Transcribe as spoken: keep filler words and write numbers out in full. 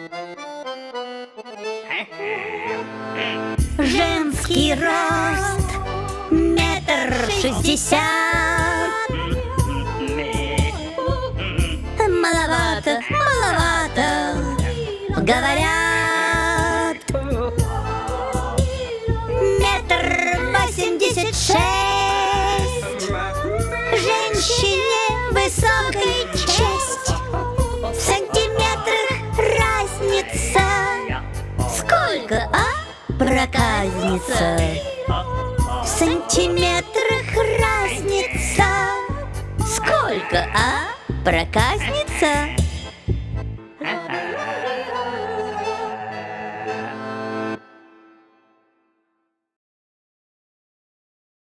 Женский рост метр шестьдесят. Маловато, маловато, говорят. Метр восемьдесят шесть. Женщине высокой честь. В сантиметрах разница. Сколько, а, проказница? В сантиметрах разница. Сколько, а, проказница?